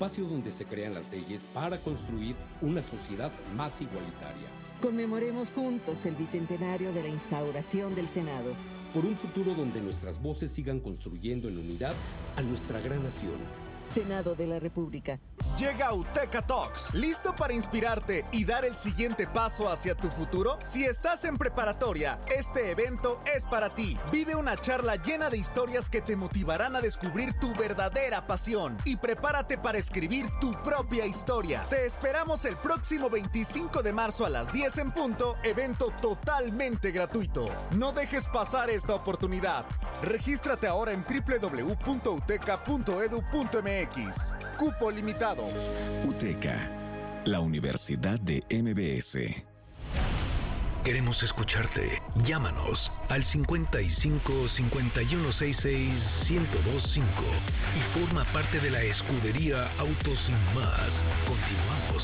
espacio donde se crean las leyes para construir una sociedad más igualitaria. Conmemoremos juntos el bicentenario de la instauración del Senado. Por un futuro donde nuestras voces sigan construyendo en unidad a nuestra gran nación. Senado de la República. Llega UTECA Talks, ¿listo para inspirarte y dar el siguiente paso hacia tu futuro? Si estás en preparatoria, este evento es para ti. Vive una charla llena de historias que te motivarán a descubrir tu verdadera pasión y prepárate para escribir tu propia historia. Te esperamos el próximo 25 de marzo a las 10 en punto, evento totalmente gratuito. No dejes pasar esta oportunidad. Regístrate ahora en www.uteca.edu.mx. Cupo limitado. UTECA, la Universidad de MBS. Queremos escucharte. Llámanos al 55 5166 1025 y forma parte de la escudería Autos Sin Más. Continuamos.